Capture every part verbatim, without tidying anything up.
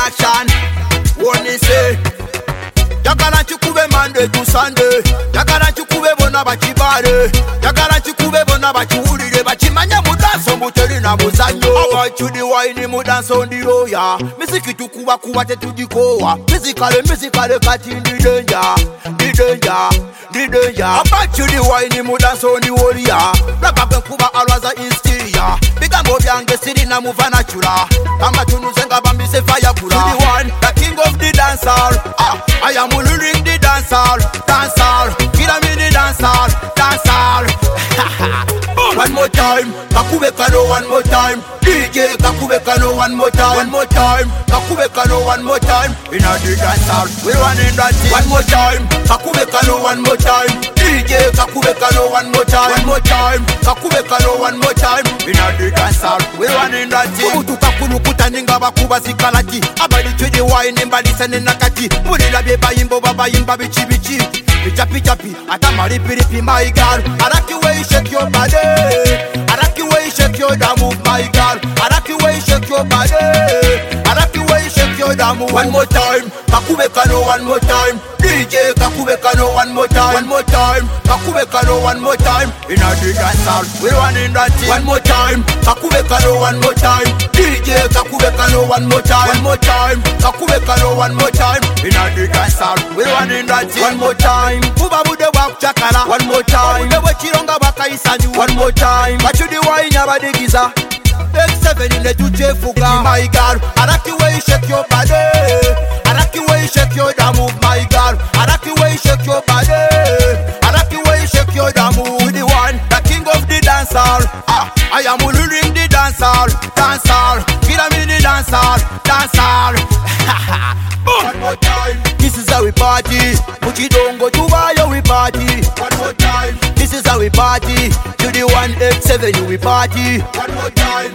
production. One say, Yakana chukube Monday to Sunday. Yakana chukube bona bachibare. Yakana chukube bona bachiwulire bachimanya mudanso muteri na muzanyo. About you the wine mudanso ndi roya. Miziki tukuba kuba tetudikowa. Musically, musically kati ndi danger, ndi danger, ndi danger. About you the wine mudanso ndi warrior. Rapa kuba alwaza instiria. Bigambo byange siri na muvana chura. Kama tunuzenga bambise fire kura. You the one, the king of the dancehall. Ah, I am ruling the dancehall, dancehall. Kila mini dancehall, dancehall. One more time, Kakube Kano one more time. D J Kakube Kano one more time, one more time. Kakube Kano one more time. In a the dancehall, we running that thing. One more time, Kakube Kano one more time. D J Kakube Kano one more time, one more time. Kakube Kano one more time. In a the dancehall, we running that thing. Kutu kakunu kutaninga bakuba zikalati. Abali to the wine mbali sene nakati. Mulila beba imbo baba imba bichi bichi. Picha picha pi, atamari piripi my girl. I like the way you shake your body. I like the way you shake your damn move my girl. I like the way you shake your body. I like the way you shake your damn move. One more time, Kakube Kano one more time. D J Kakube Kano one more time. One more time, Kakube Kano one more time. In a the dancehall, we running that thing. One more time, Kakube Kano one more time. D J Kakube Kano one more time. One more time, Kakube Kano one more time. In a the dancehall, we running that thing. One more time. Kuba bude wap chakara. One more time. Newe chironga waka isanyu. One more time. Bachu di wine abadigiza. X seven in the duche fuga. My girl, I like the way you shake your body. I like the way you shake your damn move, my girl. I like the way you shake your body. I like the way you shake your damn move. The one, the king of the dancehall. Ah, I am ruling the dancehall, dancehall. Kila mini dancehall, dancehall. One more time. This is how we party. Muchidongo tubayo we party. One more time. This is how we party. To the one X seven we party. One more time.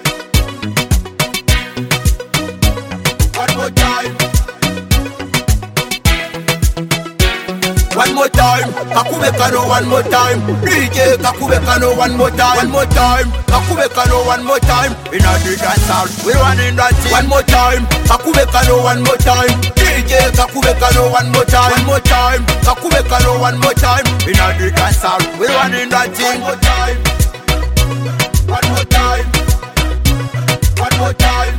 One more time. One more time, Kakube Kano one more time. D J Kakube Kano one more time. One more time, Kakube Kano one more time. In a the dancehall, we running that thing. One more time, Kakube Kano one more time. D J Kakube Kano one more time. One more time, Kakube Kano one more time. In a the dancehall, we running that thing. One more time. One more time. One more time.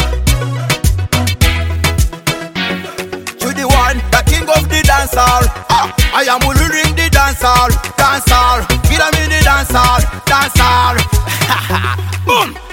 To the one, the king of the dancehall. Ah, I am ruling the dancehall, dancehall. Kila mini dancehall, dancehall. Boom.